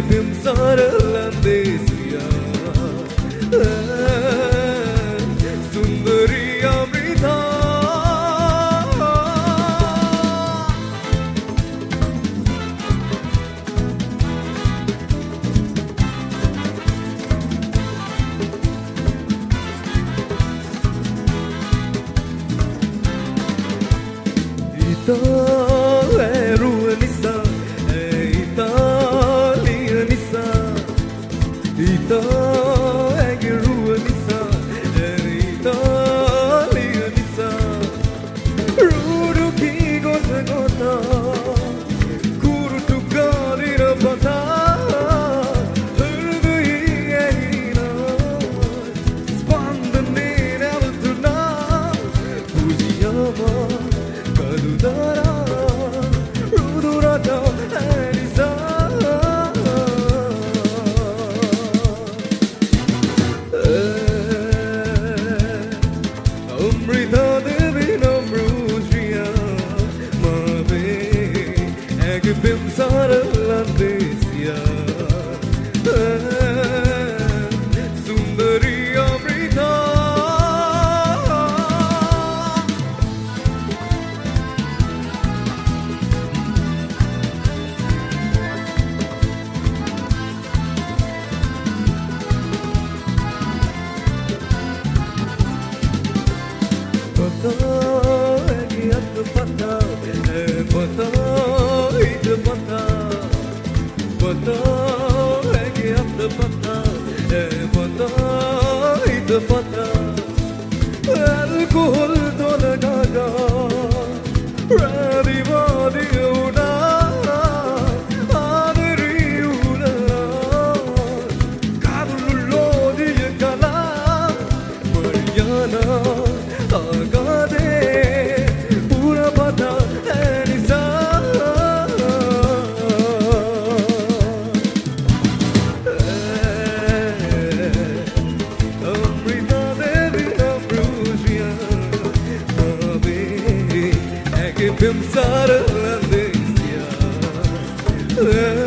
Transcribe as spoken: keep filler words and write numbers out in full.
pensare all'andesia Sundari Amrita Ita Ruanisa Italianisa Ita Ruanisa Italianisa Rudu Kigota Gota Kuru Tukarira Pata Hurduina Spandane Navutuna Pujiyama Kadudara Rudurata Anisa Amrita Devi Namrusriya Mave Ege Pensare all'andesia Sundari Amrita Pata egi at pata pata it pata pata egi at pata pata it pata alcohol dolagaga radi vadi una adri una kadullo di kala mariana Agade pura pata Anisa Amrita Devi Namrusriya Mave Ege Pensare all'andesia